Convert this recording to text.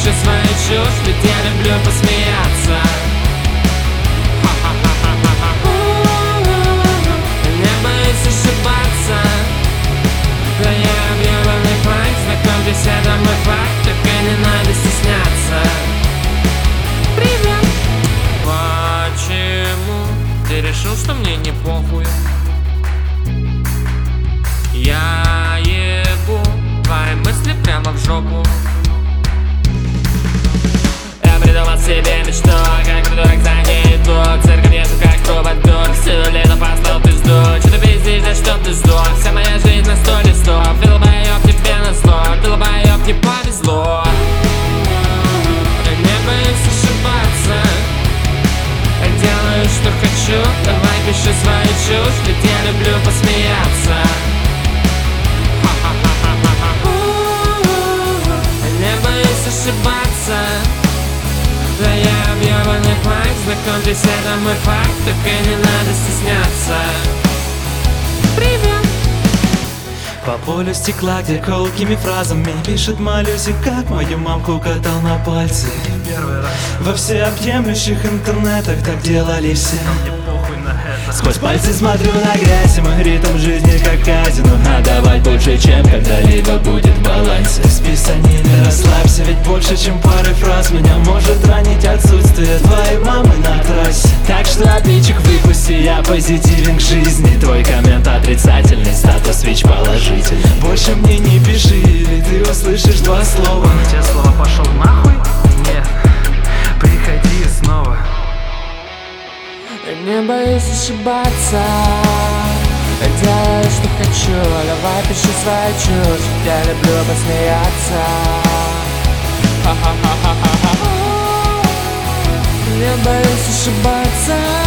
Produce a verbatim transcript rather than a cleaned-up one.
пиши свою чушь, ведь я люблю посмеяться. Не боюсь ошибаться. Да я объебанный флаг, знакомьтесь, это мой факт, только не надо стесняться. Привет! Почему ты решил, что мне не похуй? Я ебу твои мысли прямо в жопу. Я придумал себе мечту, как придурок за еду. К церкви нету, как трубадур. Всю лето послал пизду. Че ты пиздишь, да что ты сдох? Вся моя жизнь на сто листов. Пил боёб тебе на зло, пил боёб не повезло. Я не боюсь ошибаться. Я делаю, что хочу. Давай пиши свою чушь, ведь я люблю посмеяться. Ошибаться. Да я объебанный флаг, знакомьтесь, это мой факт, только не надо стесняться. Привет! По полю стекла, где колкими фразами пишет малюсик, как мою мамку катал на пальцы. Во всеобъемлющих интернетах так делали все. Сквозь пальцы смотрю на грязь, и мой ритм жизни как казино. А давать больше, чем когда-либо будет в балансе. В списании расслабься, ведь больше, чем пары фраз меня может ранить отсутствие твоей мамы на трассе. Так что отличик выпусти, я позитивен к жизни. Твой коммент отрицательный, статус ВИЧ положительный. Больше мне не пиши, или ты услышишь два слова. Те слова пошел нахуй? Нет, приходи снова. Не боюсь ошибаться. Я делаю, что хочу. Давай пиши свою чушь, я люблю посмеяться. Ха-ха-ха-ха-ха-ха. Не боюсь ошибаться.